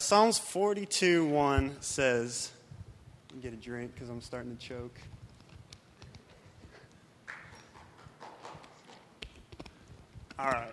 Psalms 42:1 says, let me get a drink because I'm starting to choke. All right.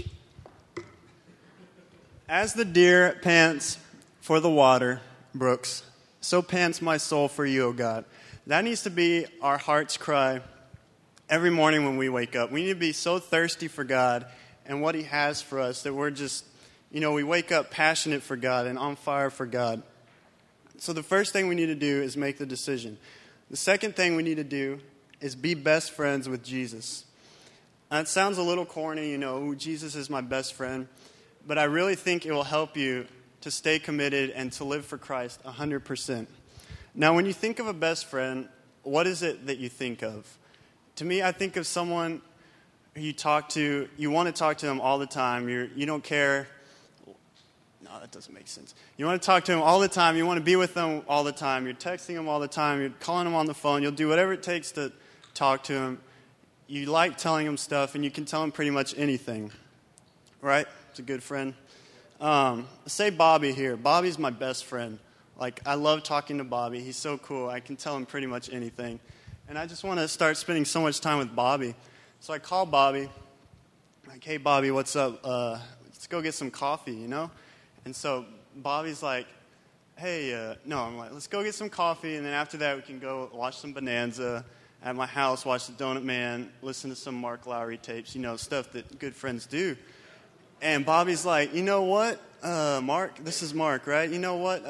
As the deer pants for the water, brooks, so pants my soul for you, O God. That needs to be our heart's cry every morning when we wake up. We need to be so thirsty for God and what He has for us that we're just, we wake up passionate for God and on fire for God. So the first thing we need to do is make the decision. The second thing we need to do is be best friends with Jesus. Now, it sounds a little corny, Jesus is my best friend. But I really think it will help you to stay committed and to live for Christ 100%. Now, when you think of a best friend, what is it that you think of? To me, I think of someone who you talk to, you want to talk to them all the time. You don't care. No, that doesn't make sense. You want to talk to them all the time. You want to be with them all the time. You're texting them all the time. You're calling them on the phone. You'll do whatever it takes to talk to them. You like telling them stuff, and you can tell them pretty much anything, right? It's a good friend. Say Bobby here. Bobby's my best friend. I love talking to Bobby. He's so cool. I can tell him pretty much anything. And I just want to start spending so much time with Bobby. So I call Bobby. Like, hey, Bobby, what's up? Let's go get some coffee, And so Bobby's like, hey, I'm like, let's go get some coffee. And then after that, we can go watch some Bonanza at my house, watch The Donut Man, listen to some Mark Lowry tapes, stuff that good friends do. And Bobby's like, you know what, Mark, this is Mark, right? You know what,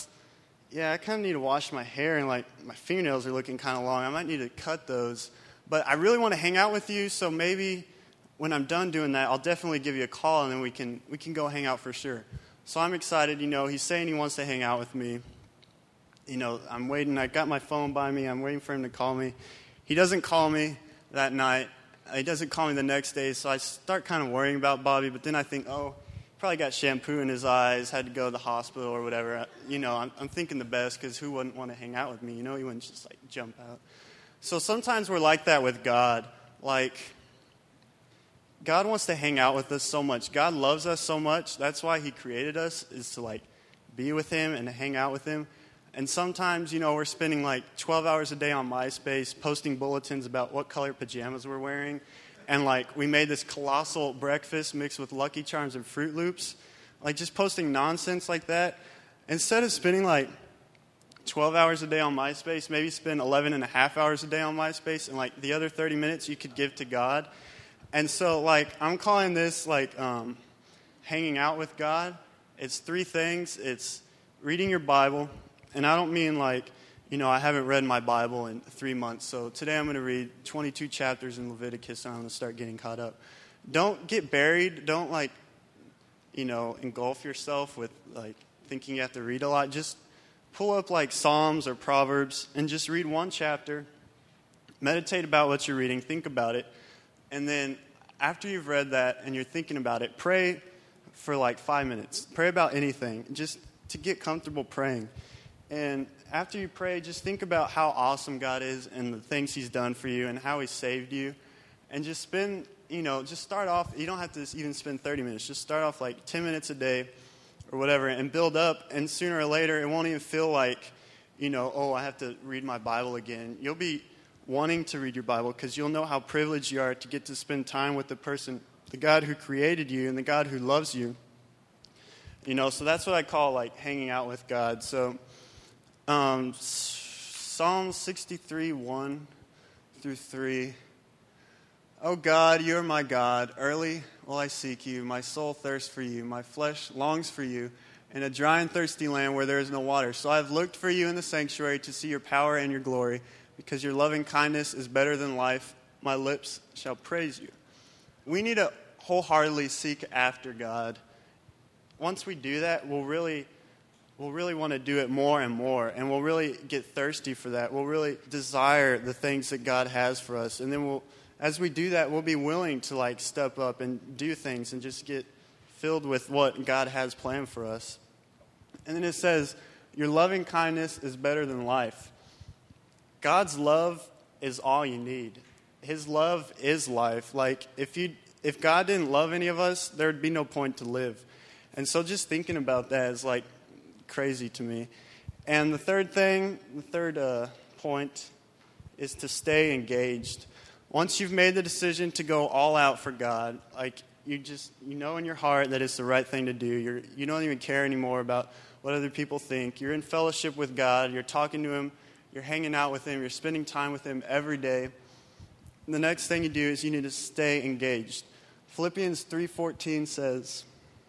I kind of need to wash my hair, and my fingernails are looking kind of long. I might need to cut those. But I really want to hang out with you, so maybe when I'm done doing that, I'll definitely give you a call, and then we can go hang out for sure. So I'm excited, he's saying he wants to hang out with me. I'm waiting. I got my phone by me. I'm waiting for him to call me. He doesn't call me that night. He doesn't call me the next day, so I start kind of worrying about Bobby, but then I think, probably got shampoo in his eyes, had to go to the hospital or whatever. I'm thinking the best, because who wouldn't want to hang out with me? He wouldn't just, jump out. So sometimes we're like that with God. God wants to hang out with us so much. God loves us so much. That's why He created us, is to, be with Him and to hang out with Him. And sometimes, we're spending 12 hours a day on MySpace posting bulletins about what color pajamas we're wearing. And we made this colossal breakfast mixed with Lucky Charms and Fruit Loops. Just posting nonsense like that. Instead of spending 12 hours a day on MySpace, maybe spend 11 and a half hours a day on MySpace, and the other 30 minutes you could give to God. And so I'm calling this hanging out with God. It's 3 things. It's reading your Bible. And I don't mean I haven't read my Bible in 3 months. So today I'm going to read 22 chapters in Leviticus, and I'm going to start getting caught up. Don't get buried. Don't engulf yourself with thinking you have to read a lot. Just pull up Psalms or Proverbs and just read 1 chapter. Meditate about what you're reading. Think about it. And then after you've read that and you're thinking about it, pray for 5 minutes. Pray about anything, just to get comfortable praying. And after you pray, just think about how awesome God is and the things He's done for you and how He saved you. And just spend, just start off. You don't have to even spend 30 minutes. Just start off 10 minutes a day or whatever, and build up. And sooner or later, it won't even feel I have to read my Bible again. You'll be wanting to read your Bible, because you'll know how privileged you are to get to spend time with the God who created you and the God who loves you. So that's what I call hanging out with God. So Psalm 63, 1 through 3. Oh God, you are my God. Early will I seek you. My soul thirsts for you. My flesh longs for you in a dry and thirsty land where there is no water. So I have looked for you in the sanctuary to see your power and your glory. Because your loving kindness is better than life, my lips shall praise you. We need to wholeheartedly seek after God. Once we do that, we'll really want to do it more and more, and we'll really get thirsty for that. We'll really desire the things that God has for us, and then as we do that, we'll be willing to step up and do things and just get filled with what God has planned for us. And then it says, your loving kindness is better than life. God's love is all you need. His love is life. If God didn't love any of us, there would be no point to live. And so just thinking about that is crazy to me. And the third point is to stay engaged. Once you've made the decision to go all out for God, like you know in your heart that it's the right thing to do. You don't even care anymore about what other people think. You're in fellowship with God. You're talking to Him. You're hanging out with Him. You're spending time with Him every day. And the next thing you do is you need to stay engaged. Philippians 3:14 says,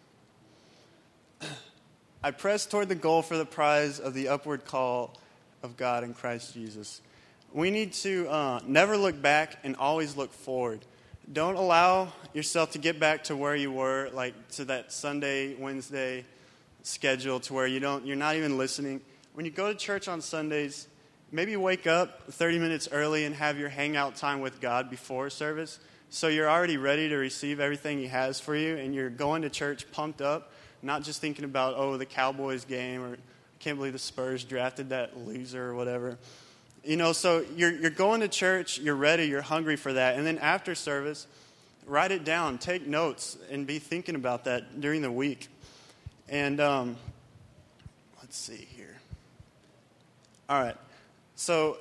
I press toward the goal for the prize of the upward call of God in Christ Jesus. We need to never look back and always look forward. Don't allow yourself to get back to where you were, like to that Sunday, Wednesday schedule to where you're not even listening. When you go to church on Sundays, maybe wake up 30 minutes early and have your hangout time with God before service, so you're already ready to receive everything He has for you, and you're going to church pumped up, not just thinking about, the Cowboys game, or I can't believe the Spurs drafted that loser or whatever. So you're going to church, you're ready, you're hungry for that, and then after service, write it down, take notes, and be thinking about that during the week. And let's see here. All right. So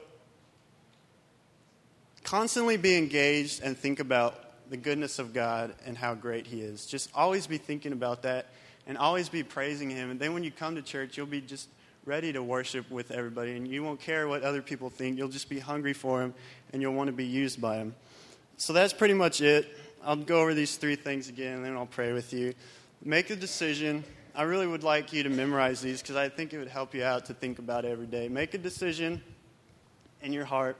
constantly be engaged and think about the goodness of God and how great He is. Just always be thinking about that and always be praising Him. And then when you come to church, you'll be just ready to worship with everybody. And you won't care what other people think. You'll just be hungry for Him and you'll want to be used by Him. So that's pretty much it. I'll go over these 3 things again and then I'll pray with you. Make a decision. I really would like you to memorize these because I think it would help you out to think about it every day. Make a decision in your heart.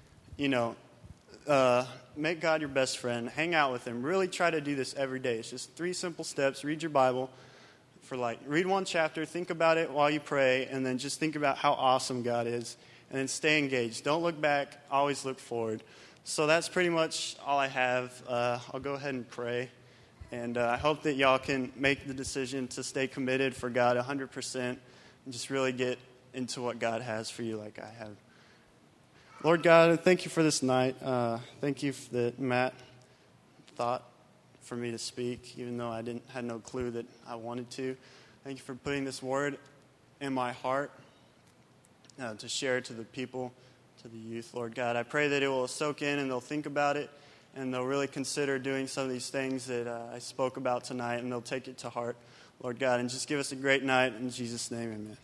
Make God your best friend. Hang out with Him. Really try to do this every day. It's just 3 simple steps. Read your Bible read 1 chapter, think about it while you pray, and then just think about how awesome God is, and then stay engaged. Don't look back. Always look forward. So that's pretty much all I have. I'll go ahead and pray. And I hope that y'all can make the decision to stay committed for God 100% and just really get into what God has for you like I have. Lord God, thank you for this night. Thank you that Matt thought for me to speak, even though I had no clue that I wanted to. Thank you for putting this word in my heart to share to the people, to the youth, Lord God. I pray that it will soak in and they'll think about it and they'll really consider doing some of these things that I spoke about tonight, and they'll take it to heart, Lord God. And just give us a great night. In Jesus' name, amen.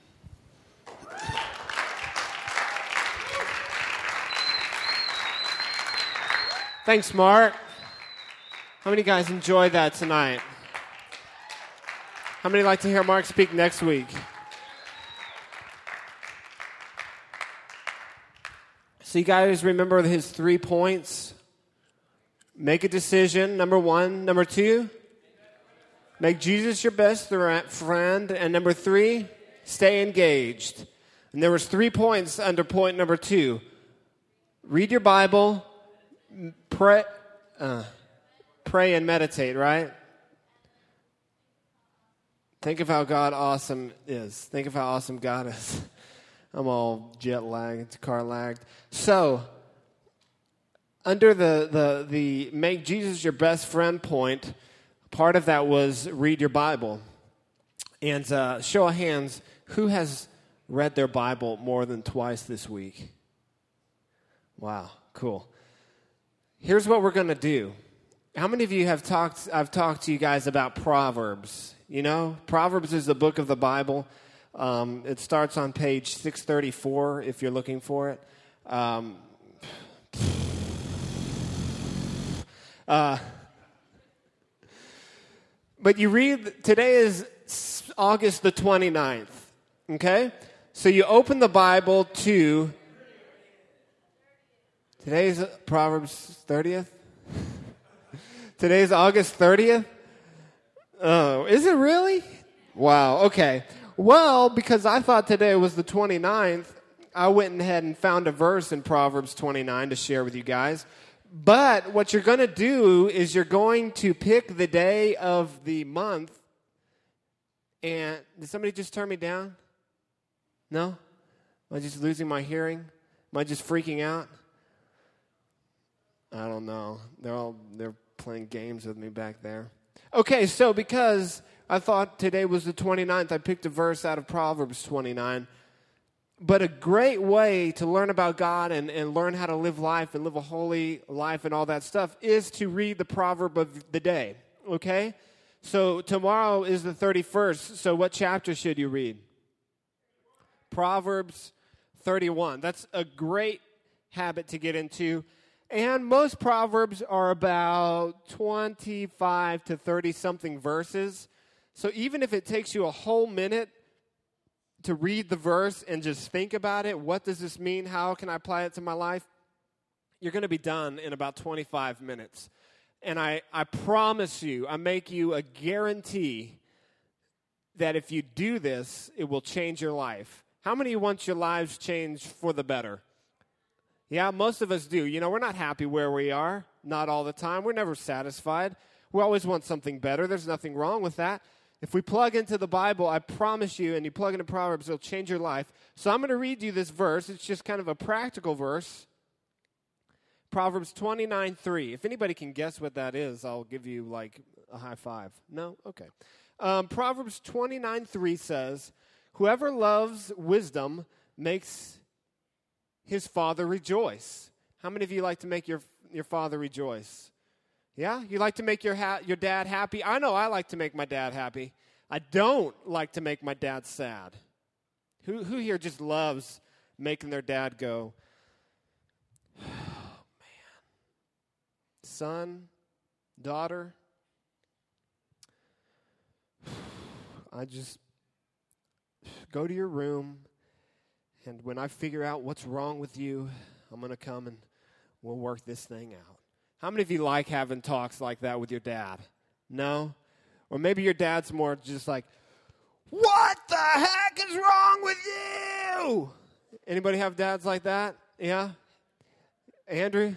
Thanks, Mark. How many guys enjoyed that tonight? How many like to hear Mark speak next week? So you guys remember his 3 points? Make a decision, number 1. Number 2, make Jesus your best friend. And number 3, stay engaged. And there was 3 points under point number 2. Read your Bible, pray and meditate, right? Think of how God awesome is. Think of how awesome God is. I'm all jet lagged, car lagged. So, under the make Jesus your best friend point, part of that was read your Bible. And show of hands, who has read their Bible more than twice this week? Wow, cool. Here's what we're going to do. How many of you I've talked to you guys about Proverbs? You know, Proverbs is the book of the Bible. It starts on page 634 if you're looking for it. But you read, today is August the 29th, okay? So you open the Bible to, today's Proverbs 30th? Today's August 30th? Oh, is it really? Wow, okay. Well, because I thought today was the 29th, I went ahead and found a verse in Proverbs 29 to share with you guys. But what you're going to do is you're going to pick the day of the month. And did somebody just turn me down? No? Am I just losing my hearing? Am I just freaking out? I don't know. They're playing games with me back there. Okay, so because I thought today was the 29th. I picked a verse out of Proverbs 29. But a great way to learn about God and learn how to live life and live a holy life and all that stuff is to read the proverb of the day, okay? So tomorrow is the 31st, so what chapter should you read? Proverbs 31. That's a great habit to get into. And most Proverbs are about 25 to 30-something verses. So even if it takes you a whole minute to read the verse and just think about it, what does this mean? How can I apply it to my life? You're going to be done in about 25 minutes. And I promise you, I make you a guarantee that if you do this, it will change your life. How many want your lives changed for the better? Yeah, most of us do. You know, we're not happy where we are, not all the time. We're never satisfied. We always want something better. There's nothing wrong with that. If we plug into the Bible, I promise you, and you plug into Proverbs, it'll change your life. So I'm going to read you this verse. It's just kind of a practical verse. Proverbs 29:3. If anybody can guess what that is, I'll give you like a high five. No? Okay. Proverbs 29:3 says, whoever loves wisdom makes his father rejoice. How many of you like to make your father rejoice? Yeah? You like to make your dad happy? I know I like to make my dad happy. I don't like to make my dad sad. Who here just loves making their dad go, oh, man. Son, daughter, I just go to your room, and when I figure out what's wrong with you, I'm going to come and we'll work this thing out. How many of you like having talks like that with your dad? No? Or maybe your dad's more just like, what the heck is wrong with you? Anybody have dads like that? Yeah? Andrew?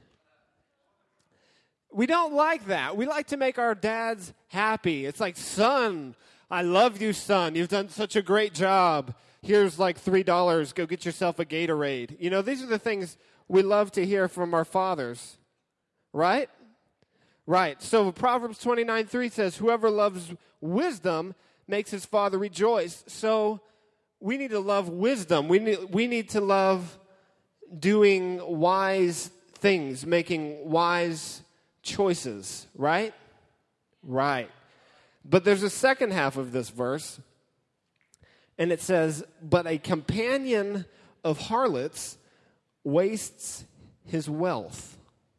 We don't like that. We like to make our dads happy. It's like, son, I love you, son. You've done such a great job. Here's like $3. Go get yourself a Gatorade. You know, these are the things we love to hear from our fathers. Right? Right. So Proverbs 29:3 says, whoever loves wisdom makes his father rejoice. So we need to love wisdom. We need to love doing wise things, making wise choices. Right? Right. But there's a second half of this verse, and it says, but a companion of harlots wastes his wealth.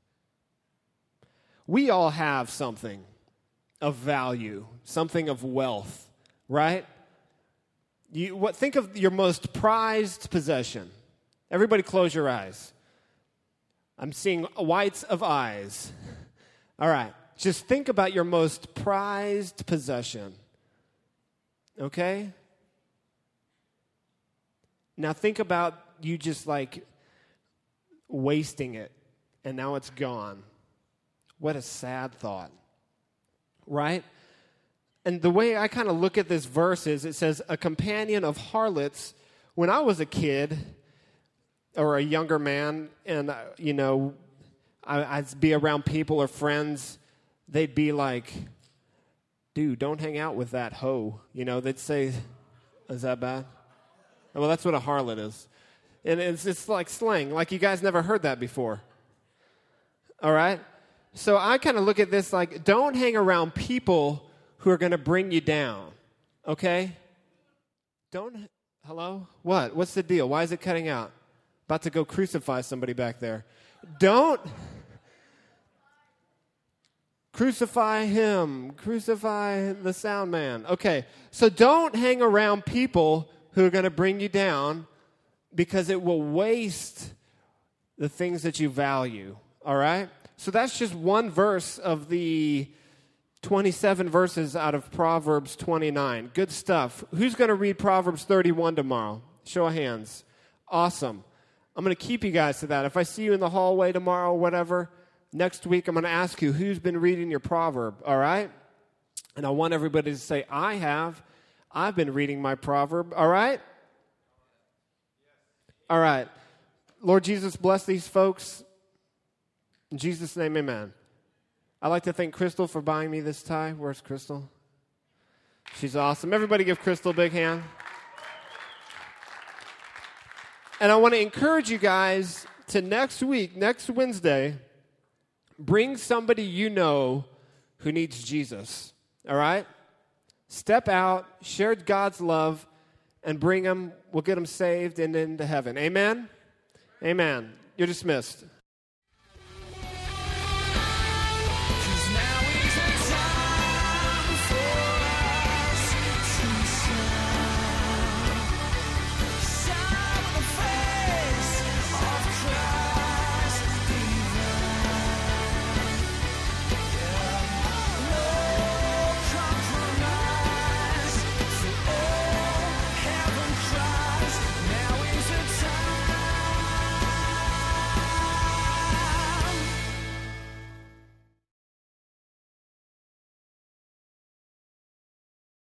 We all have something of value, something of wealth, right? Think of your most prized possession. Everybody close your eyes. I'm seeing whites of eyes. All right. Just think about your most prized possession. Okay? Now think about you just like wasting it, and now it's gone. What a sad thought, right? And the way I kind of look at this verse is it says, a companion of harlots. When I was a kid or a younger man and, I'd be around people or friends, they'd be like, dude, don't hang out with that hoe. You know, they'd say, is that bad? Well, that's what a harlot is. And it's like slang, like you guys never heard that before. All right? So I kind of look at this like, don't hang around people who are going to bring you down, okay? Hello? What? What's the deal? Why is it cutting out? About to go crucify somebody back there. Don't crucify him. Crucify the sound man. Okay, so don't hang around people who are going to bring you down because it will waste the things that you value, all right? So that's just one verse of the 27 verses out of Proverbs 29. Good stuff. Who's going to read Proverbs 31 tomorrow? Show of hands. Awesome. I'm going to keep you guys to that. If I see you in the hallway tomorrow or whatever, next week I'm going to ask you who's been reading your proverb, all right? And I want everybody to say, I have. I've been reading my proverb, all right? All right. Lord Jesus, bless these folks. In Jesus' name, amen. I'd like to thank Crystal for buying me this tie. Where's Crystal? She's awesome. Everybody give Crystal a big hand. And I want to encourage you guys to next week, next Wednesday, bring somebody you know who needs Jesus. All right? Step out, share God's love, and bring them. We'll get them saved and into heaven. Amen? Amen. You're dismissed.